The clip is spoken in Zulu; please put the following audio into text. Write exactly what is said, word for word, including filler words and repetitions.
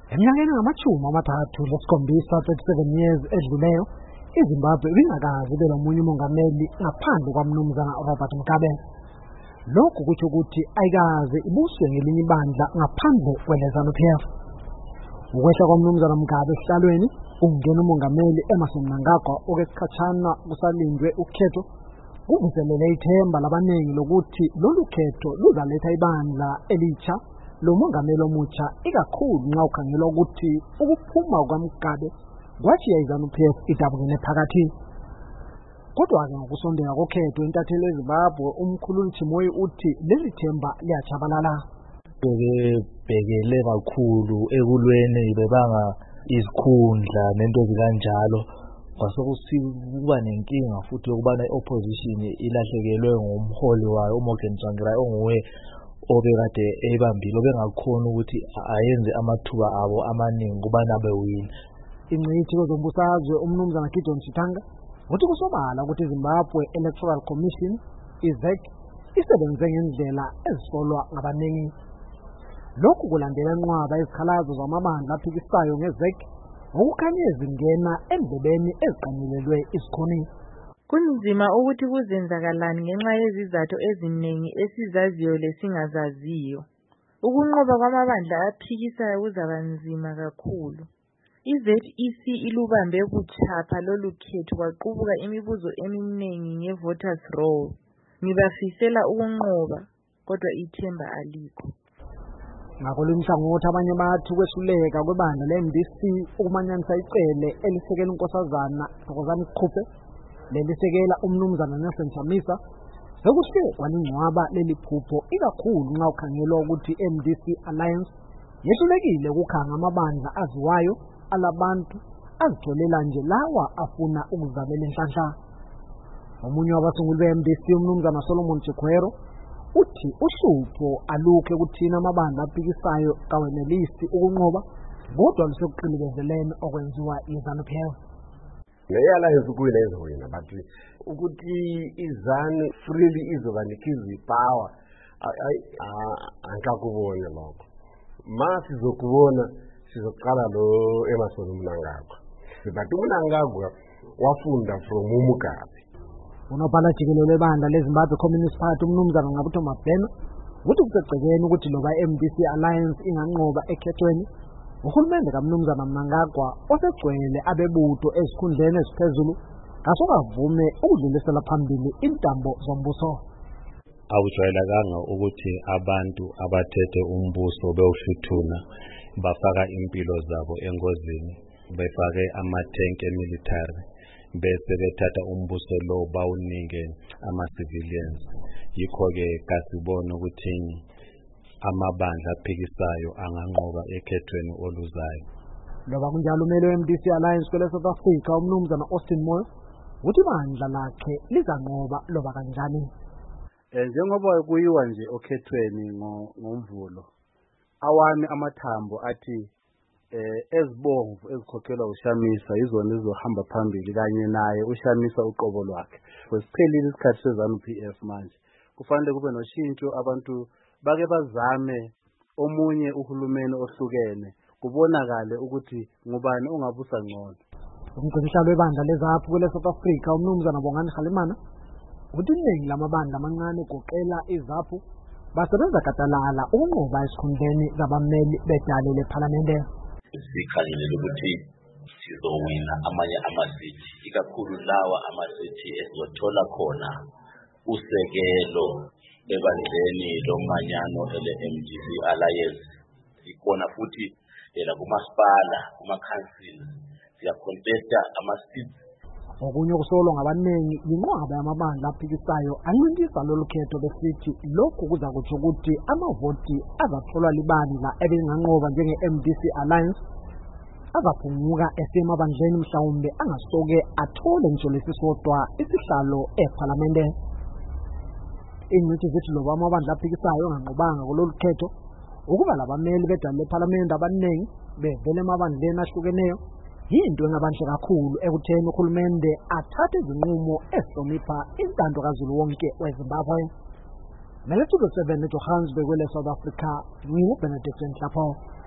Eminyakeni ngamachumi amathathu lesikhombisa thirty-seven years edluleyo, iZimbabwe ibingakaze ibe nomunye umongameli ngaphandle kwaMnumzana Robert Mugabe. Lokhu kutsho ukuthi ayikaze ibuswe ngelinye ibandla ngaphandle kweZANU-P F. Ukwehla kwaMnumzana Mugabe esihlalweni ungena umongameli Emmerson Mnangagwa okwesikhatshana kusalindwe ukhetho kuvuselele ithemba labaningi lokuthi lolu khetho luzaletha ibandla elitsha lomongameli omutsha, ikakhulu nxa ukhangelwa ukuthi ukuphuma kwaMugabe kwatshiya iZANU-P F idabukene phakathi. Kodwa-ke ngokusondela kokhetho intatheli eZimbabwe umkhululi Chimoyi uthi leli themba liyatshabalala. Bekele kakhulu ekulweni bebanga izikhundla nento ezikanjalo, kwasekuba nenkinga futhi yokubana i-opposition ilahlekelwe ngumholi wayo uMorgan Tsvangirai onguye obekade ebambile obengakhona ukuthi ayenze amathuba abo amaningi kubana bewina. Ingcithi kwezombusazwe uMnumzana Gideon Chitanga uthi kusobala ukuthi iZimbabwe Electoral Commission I-Z E C isebenze ngendlela ezisolwa ngabaningi. Lokhu kulandela inqwaba izikhalazo zamabandla aphikisayo nge-Z E C ngokukhanya ezingena endlebeni eziqanyelelwe isikhoni. Kunzima ukuthi kuzenzakalani ngenxa yezizathu eziningi esizaziyo lesingazaziyo. Ukunqoba kwamabandla aphikisayo kuzaba nzima kakhulu. I-Z E C ilubambe buthapha lolu khetho kwaqubuka imibuzo eminingi nge-voters roll. Ngibafisela ukunqoba kodwa ithemba alikho. Ngakolunye uhlangothi abanye bathi ukwehluleka kwebandla le-M D C ukumanyanisa icele elisekela unkosazana Thokozani Qhupe lelisekela uMnumzana Nelson Chamisa sekuhle kwalingcwaba leli phupho, ikakhulu nxa ukhangelwa ukuthi i-M D C Alliance yehlulekile ukukhanga amabandla aziwayo alabantu azitholela nje lawa afuna ukuzabela inhlanhla. Omunye wabasunguli be-M D C uMnumzana Solomon Chikwero uthi uhlupho alukho ekuthina amabandla aphikisayo kawenelisi ukunqoba kodwa lusekuqilibezeleni okwenziwa iZANU-P F. Neyalliance kuyilezo wena bathi ukuthi iZANU freely izobanikeza ipower angakubona lokho. Masi zokubona sizoqala lo Emmerson Mnangagwa. Bathi uMnangagwa wafunda from uMugabe. Unobhala jikelele webandla leZimbabwe Communist Party uMnumzana Ngqabutho Mabhena uthi kucegcekeni ukuthi loba i-M D C Alliance inganqoba ekhethweni, uhulumende kaMnumzana Mnangagwa osegcwele abebutho ezikhundleni eziphezulu kasokavume ukudlulisela phambili intambo zombuso. Akujwayelekanga ukuthi abantu abathethe umbuso bewuhluthuna bafaka impilo zabo engozini, befake amathenki emilitary bese bethatha umbuso lo bawunike ama-civilians. Yikho-ke kasibona ukuthi amabandla aphikisayo anganqoba ekhethweni oluzayo. Loba kunjalo umeli we-M D C Alliance kwele South Africa uMnumzana Austin Moyo uthi ibandla lakhe lizanqoba loba kanjani. Njengoba kuyiwa nje okhethweni ngomvulo, awami amathambo athi eh ezibomvu ezikhokhelwa uShamisa izona ezizohamba phambili kanye naye uShamisa uqobo lwakhe. Kwesiphelile isikhathi seZANU-P F manje kufanele kube noshintsho, abantu bake bazame omunye uhulumeni ohlukene kubonakale ukuthi ngubani ongabusa ngcono. Umgcinisihlalo webandla leZAPHU kwele South Africa uMnumzana Bongani Kgalemana uthi iningi lamabandla amancane goqela iZAPHU basebenza gadalala ukunqoba esikhundleni zabameli bedale lephalamende. Sikhalele ukuthi sizowina amanye amasithi, ikakhulu lawa amasithi esizothola khona usekelo ebandleni lomanyano ele-M D C Alliance. Ikona futhi la kumasipala, kuma-council siyacontesta amasithi. Okunye okusolwa ngabaningi yinqwaba yamabandla aphikisayo ancintisa lolu khetho besithi lokhu kuza kutsho ukuthi amavoti azatholwa libandla ebelinganqoba njenge-M D C Alliance azaphunguka esemabandleni mhlawumbe angasoke athole ngisho lesisodwa isihlalo ephalamende. Ingcithi zithi loba amabandla aphikisayo anganqobanga kulolu khetho ukuba labameli bedale lephalamende abaningi bevele emabandleni ahlukeneyo yinto engabanhle kakhulu ekutheni uhulumende athathe izinqumo ezihlonipha intando kaZulu wonke weZimbabwe. Ngelethulo seven eJohannesburg kwele South Africa, nginguBenedict Nhlapho.